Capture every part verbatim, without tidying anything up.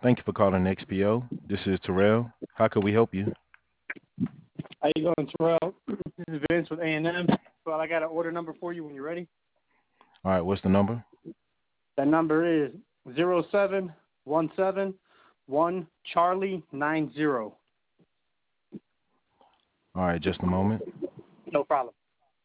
Thank you for calling X P O. This is Terrell. How can we help you? How you doing, Terrell? This is Vince with A and M. Well, I got an order number for you when you're ready. All right, what's the number? That number is zero seven one seven one Charlie nine zero. All right, just a moment. No problem.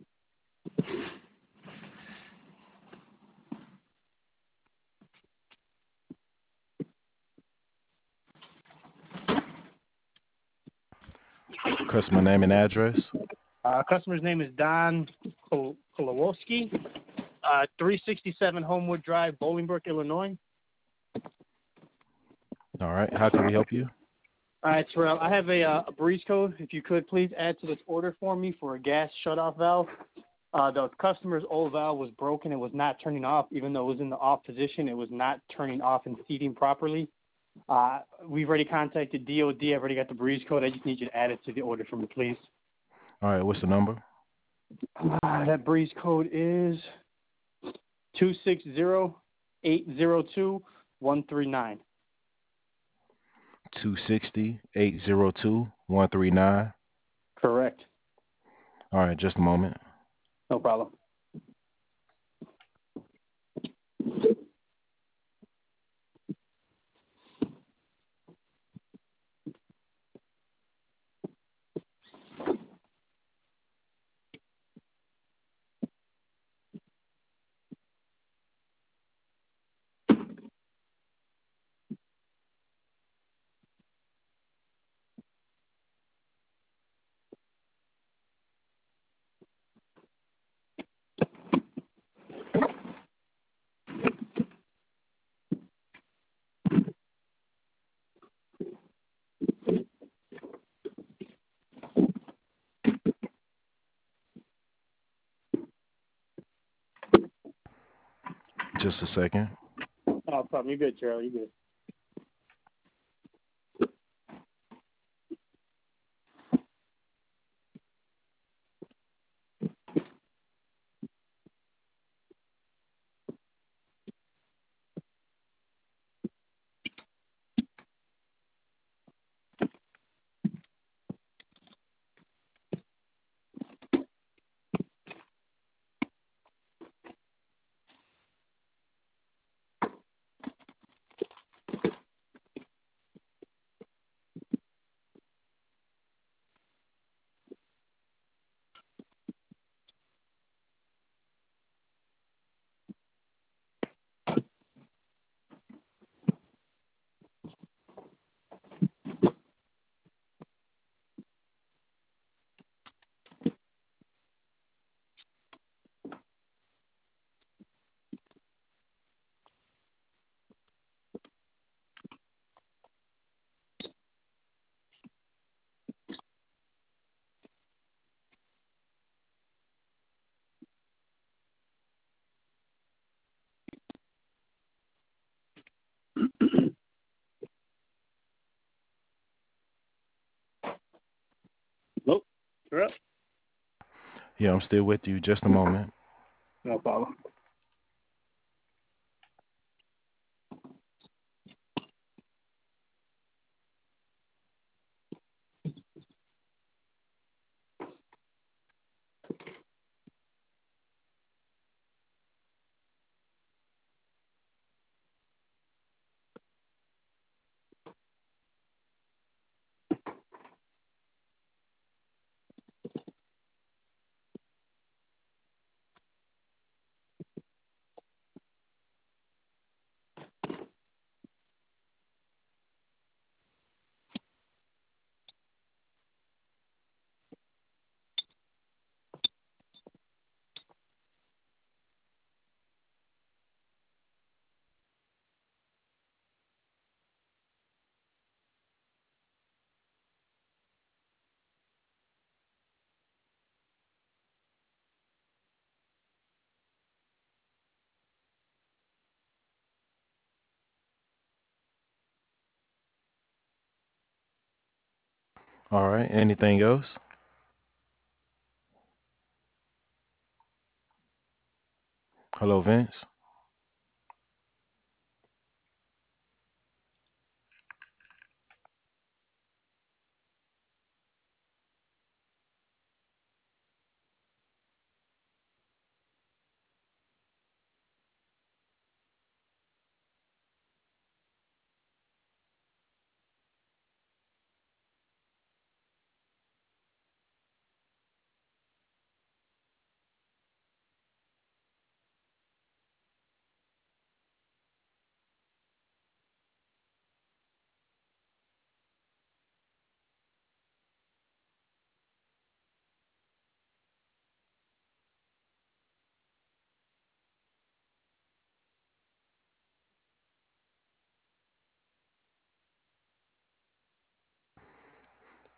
Customer name and address. Uh, customer's name is Don Kol- Kowalski, uh, three sixty-seven Homewood Drive, Bolingbrook, Illinois. All right, how can we help you? All right, Terrell, I have a, uh, a breeze code. If you could please add to this order for me for a gas shutoff valve. Uh, the customer's old valve was broken. It was not turning off. Even though it was in the off position, it was not turning off and seating properly. Uh, we've already contacted D O D. I've already got the breeze code. I just need you to add it to the order for me, please. All right, what's the number? Uh, that breeze code is two six zero eight zero two one three nine. two sixty, eight zero two, one three nine. Correct. All right, just a moment. No problem. Just a second. No problem. You're good, Charlie. You're good. Nope. Terrell? Yeah, I'm still with you. Just a moment. No problem. All right, anything else? Hello, Vince.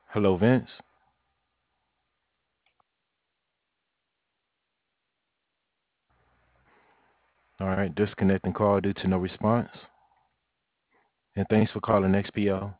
Hello, Vince. All right, disconnecting call due to no response. And thanks for calling X P O.